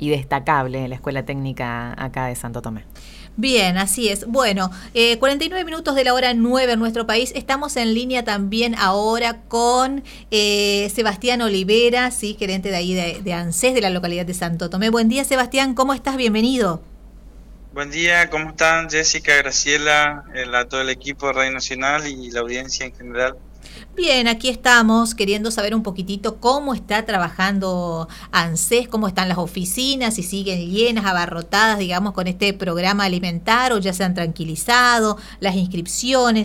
y destacable en la Escuela Técnica acá de Santo Tomé. Bien, así es. Bueno, 49 minutos de la hora 9 en nuestro país. Estamos en línea también ahora con Sebastián Olivera, sí, gerente de ahí de ANSES de la localidad de Santo Tomé. Buen día, Sebastián, ¿cómo estás? Bienvenido. Buen día, ¿cómo están Jessica, Graciela, todo el equipo de Radio Nacional y la audiencia en general? Bien, aquí estamos queriendo saber un poquitito cómo está trabajando ANSES, cómo están las oficinas, si siguen llenas, abarrotadas, digamos, con este programa alimentario, ya se han tranquilizado, las inscripciones,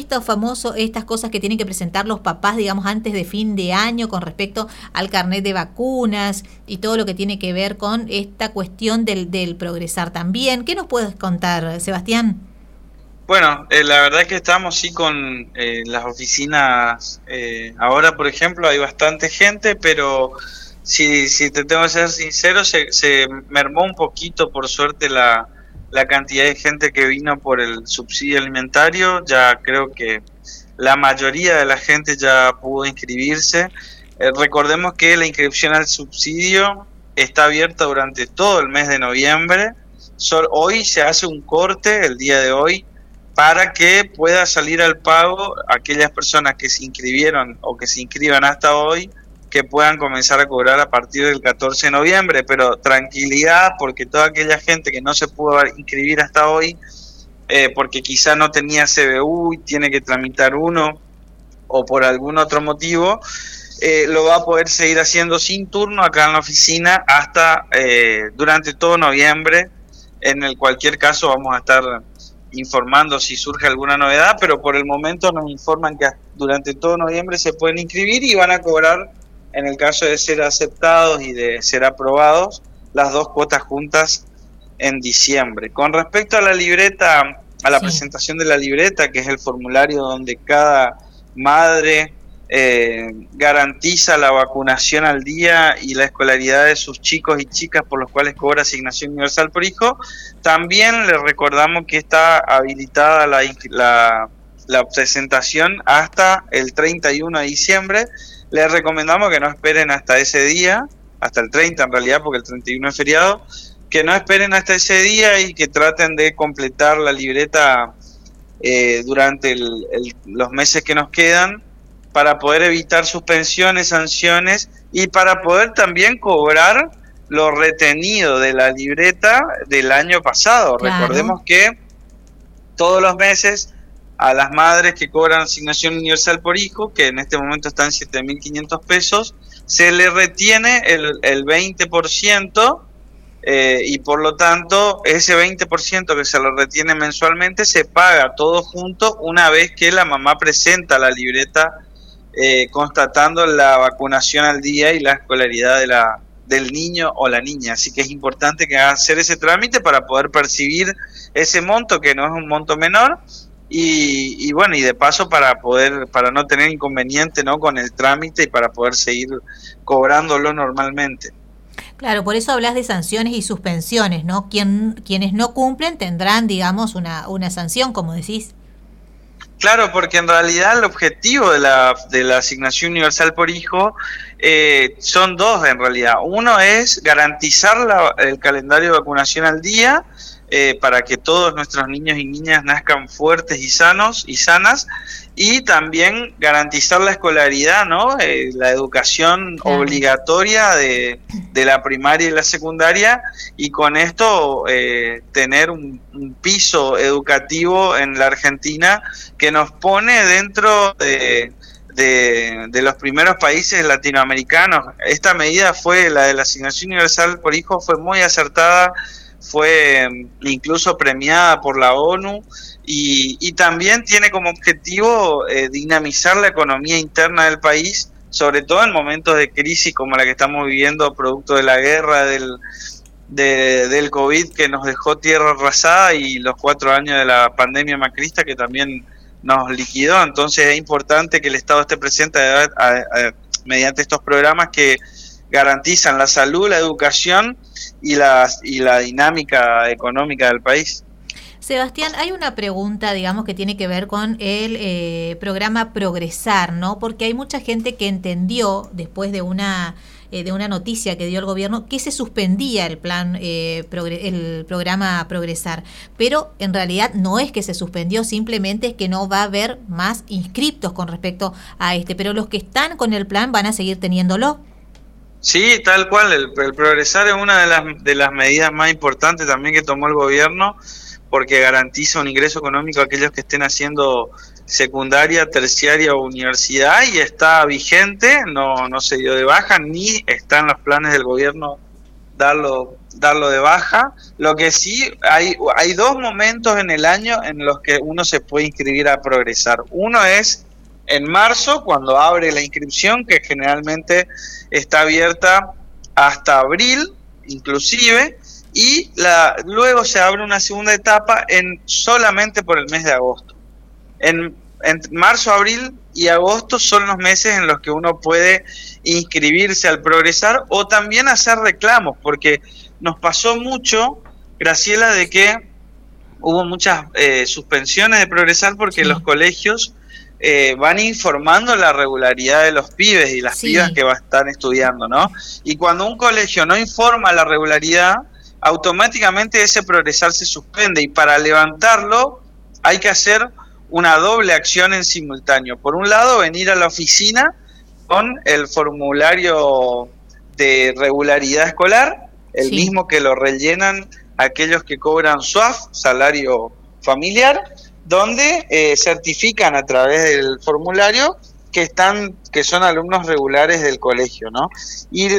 estas cosas que tienen que presentar los papás, digamos, antes de fin de año con respecto al carnet de vacunas y todo lo que tiene que ver con esta cuestión del progresar también. ¿Qué nos puedes contar, Sebastián? Bueno, la verdad es que estamos sí con las oficinas, ahora por ejemplo hay bastante gente, pero si te tengo que ser sincero, se mermó un poquito por suerte la cantidad de gente que vino por el subsidio alimentario. Ya creo que la mayoría de la gente ya pudo inscribirse. Recordemos que la inscripción al subsidio está abierta durante todo el mes de noviembre. Hoy se hace un corte, el día de hoy, para que pueda salir al pago aquellas personas que se inscribieron o que se inscriban hasta hoy, que puedan comenzar a cobrar a partir del 14 de noviembre, pero tranquilidad, porque toda aquella gente que no se pudo inscribir hasta hoy, porque quizá no tenía CBU y tiene que tramitar uno, o por algún otro motivo, lo va a poder seguir haciendo sin turno acá en la oficina hasta durante todo noviembre. En cualquier caso vamos a estar informando si surge alguna novedad, pero por el momento nos informan que durante todo noviembre se pueden inscribir y van a cobrar, en el caso de ser aceptados y de ser aprobados, las 2 cuotas juntas en diciembre. Con respecto a la libreta, a la presentación de la libreta, que es el formulario donde cada madre garantiza la vacunación al día y la escolaridad de sus chicos y chicas por los cuales cobra asignación universal por hijo, también les recordamos que está habilitada la presentación hasta el 31 de diciembre. Les recomendamos que no esperen hasta ese día, hasta el 30 en realidad, porque el 31 es feriado, que no esperen hasta ese día y que traten de completar la libreta durante los meses que nos quedan, para poder evitar suspensiones, sanciones y para poder también cobrar lo retenido de la libreta del año pasado. Claro. Recordemos que todos los meses a las madres que cobran asignación universal por hijo, que en este momento están 7.500 pesos, se le retiene el 20%, y por lo tanto ese 20% que se le retiene mensualmente se paga todo junto una vez que la mamá presenta la libreta constatando la vacunación al día y la escolaridad del niño o la niña. Así que es importante que hacer ese trámite para poder percibir ese monto, que no es un monto menor, y bueno, y de paso para no tener inconveniente, ¿no?, con el trámite y para poder seguir cobrándolo normalmente. Claro, por eso hablas de sanciones y suspensiones, ¿no? Quienes no cumplen tendrán, digamos, una sanción, como decís. Claro, porque en realidad el objetivo de la asignación universal por hijo son 2 en realidad. Uno es garantizar el calendario de vacunación al día, para que todos nuestros niños y niñas nazcan fuertes y sanos y sanas, y también garantizar la escolaridad, ¿no? La educación obligatoria de la primaria y la secundaria, y con esto tener un piso educativo en la Argentina que nos pone dentro de los primeros países latinoamericanos. Esta medida la de la asignación universal por hijo, fue muy acertada, fue incluso premiada por la ONU, y también tiene como objetivo dinamizar la economía interna del país, sobre todo en momentos de crisis como la que estamos viviendo producto de la guerra, del COVID, que nos dejó tierra arrasada, y los 4 años de la pandemia macrista, que también nos liquidó. Entonces es importante que el Estado esté presente mediante estos programas que garantizan la salud, la educación y la dinámica económica del país. Sebastián, hay una pregunta, digamos, que tiene que ver con el programa Progresar, ¿no? Porque hay mucha gente que entendió, después de una de una noticia que dio el gobierno que se suspendía el plan, el programa Progresar, pero en realidad no es que se suspendió, simplemente es que no va a haber más inscriptos con respecto a pero los que están con el plan van a seguir teniéndolo. Sí, tal cual, el Progresar es una de las medidas más importantes también que tomó el gobierno, porque garantiza un ingreso económico a aquellos que estén haciendo secundaria, terciaria o universidad, y está vigente, no se dio de baja, ni está en los planes del gobierno darlo de baja. Lo que sí, hay dos momentos en el año en los que uno se puede inscribir a Progresar. Uno es en marzo, cuando abre la inscripción, que generalmente está abierta hasta abril, inclusive, y luego se abre una segunda etapa solamente por el mes de agosto. En marzo, abril y agosto son los meses en los que uno puede inscribirse al Progresar o también hacer reclamos, porque nos pasó mucho, Graciela, de que hubo muchas suspensiones de Progresar porque los colegios van informando la regularidad de los pibes y las pibas que están estudiando, ¿no? Y cuando un colegio no informa la regularidad, automáticamente ese Progresar se suspende, y para levantarlo hay que hacer una doble acción en simultáneo. Por un lado, venir a la oficina con el formulario de regularidad escolar, el mismo que lo rellenan aquellos que cobran SUAF, salario familiar, donde certifican a través del formulario que son alumnos regulares del colegio, ¿no? Y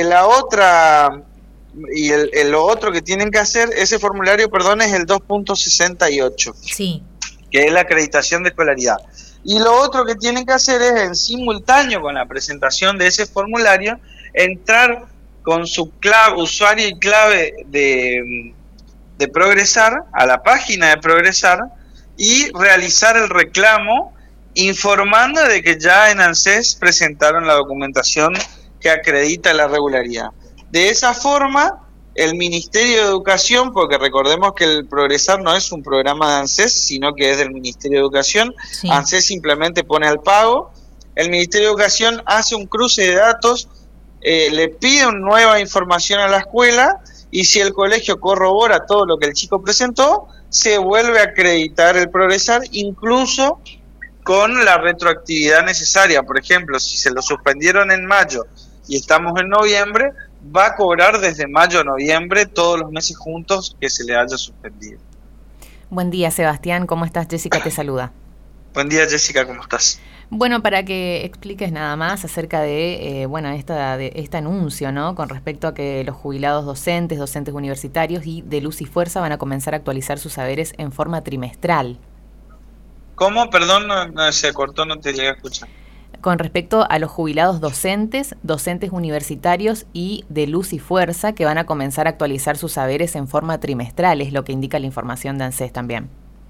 lo otro que tienen que hacer, ese formulario, es el 2.68. Sí. Que es la acreditación de escolaridad. Y lo otro que tienen que hacer es, en simultáneo con la presentación de ese formulario, entrar con su usuario y clave de Progresar a la página de Progresar y realizar el reclamo informando de que ya en ANSES presentaron la documentación que acredita la regularidad. De esa forma, el Ministerio de Educación, porque recordemos que el Progresar no es un programa de ANSES, sino que es del Ministerio de Educación, ANSES simplemente pone al pago, el Ministerio de Educación hace un cruce de datos, le pide una nueva información a la escuela, y si el colegio corrobora todo lo que el chico presentó, se vuelve a acreditar el Progresar, incluso con la retroactividad necesaria. Por ejemplo, si se lo suspendieron en mayo y estamos en noviembre, va a cobrar desde mayo a noviembre todos los meses juntos que se le haya suspendido. Buen día, Sebastián, ¿cómo estás? Jessica te saluda. Buen día, Jessica, ¿cómo estás? Bueno, para que expliques nada más acerca de este anuncio, ¿no? Con respecto a que los jubilados docentes universitarios y de Luz y Fuerza van a comenzar a actualizar sus saberes en forma trimestral. ¿Cómo? Perdón, no se cortó, no te llegué a escuchar. Con respecto a los jubilados docentes universitarios y de Luz y Fuerza, que van a comenzar a actualizar sus saberes en forma trimestral, es lo que indica la información de ANSES también.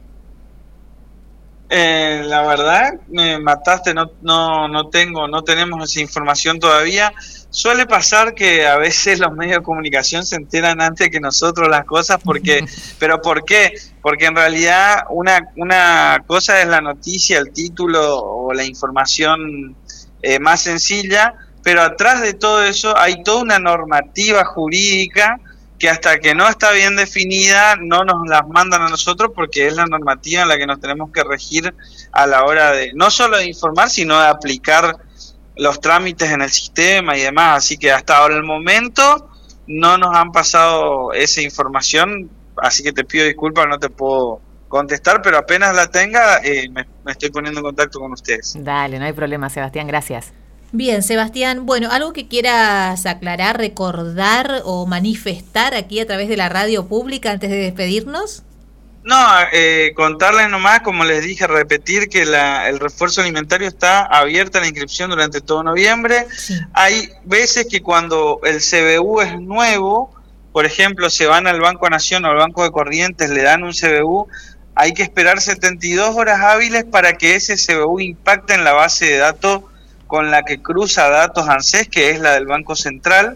La verdad, me mataste, no tenemos esa información todavía. Suele pasar que a veces los medios de comunicación se enteran antes que nosotros las cosas, ¿pero por qué? Porque en realidad una cosa es la noticia, el título o la información más sencilla, pero atrás de todo eso hay toda una normativa jurídica que hasta que no está bien definida no nos las mandan a nosotros, porque es la normativa en la que nos tenemos que regir a la hora de no solo de informar, sino de aplicar los trámites en el sistema y demás. Así que hasta ahora el momento no nos han pasado esa información, así que te pido disculpas, no te puedo contestar, pero apenas la tenga me estoy poniendo en contacto con ustedes. Dale, no hay problema, Sebastián, gracias. Bien, Sebastián, bueno, algo que quieras aclarar, recordar o manifestar aquí a través de la radio pública antes de despedirnos. No, contarles nomás, como les dije, repetir que el refuerzo alimentario está abierta la inscripción durante todo noviembre. Sí. Hay veces que cuando el CBU es nuevo, por ejemplo, se van al Banco Nación o al Banco de Corrientes, le dan un CBU, hay que esperar 72 horas hábiles para que ese CBU impacte en la base de datos con la que cruza datos ANSES, que es la del Banco Central.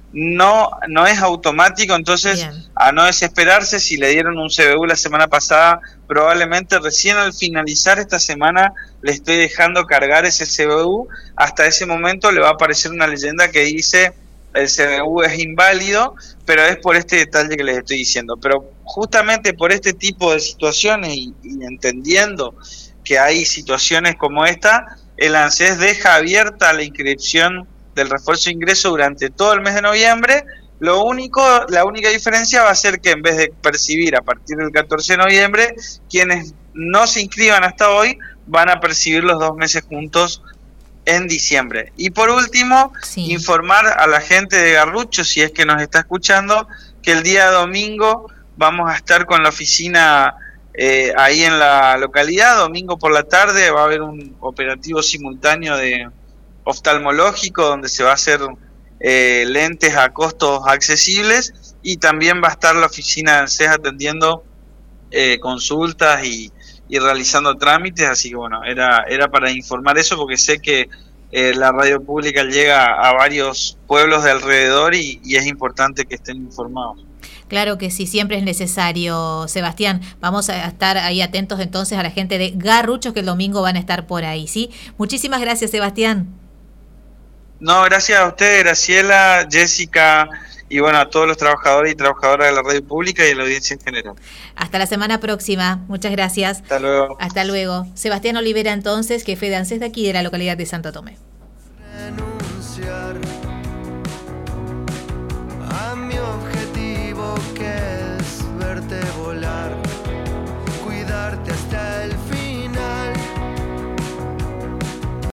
no es automático, entonces Bien. a no desesperarse. Si le dieron un CBU la semana pasada, probablemente recién al finalizar esta semana le estoy dejando cargar ese CBU. Hasta ese momento le va a aparecer una leyenda que dice el CBU es inválido, pero es por este detalle que les estoy diciendo. Pero justamente por este tipo de situaciones y entendiendo que hay situaciones como esta, el ANSES deja abierta la inscripción del refuerzo de ingreso durante todo el mes de noviembre. La única diferencia va a ser que en vez de percibir a partir del 14 de noviembre, quienes no se inscriban hasta hoy van a percibir los 2 meses juntos en diciembre. Y por último, Sí. informar a la gente de Garrucho, si es que nos está escuchando, que el día domingo vamos a estar con la oficina ahí en la localidad. Domingo por la tarde va a haber un operativo simultáneo de oftalmológico donde se va a hacer lentes a costos accesibles, y también va a estar la oficina de ANSES atendiendo consultas y realizando trámites. Así que bueno, era para informar eso, porque sé que la radio pública llega a varios pueblos de alrededor y es importante que estén informados. Claro que sí, siempre es necesario, Sebastián. Vamos a estar ahí atentos entonces a la gente de Garruchos, que el domingo van a estar por ahí, ¿sí? Muchísimas gracias, Sebastián. No, gracias a ustedes, Graciela, Jessica, y bueno, a todos los trabajadores y trabajadoras de la radio pública y de la audiencia en general. Hasta la semana próxima. Muchas gracias. Hasta luego. Hasta luego. Sebastián Olivera, entonces, jefe de ANSES de aquí de la localidad de Santo Tomé.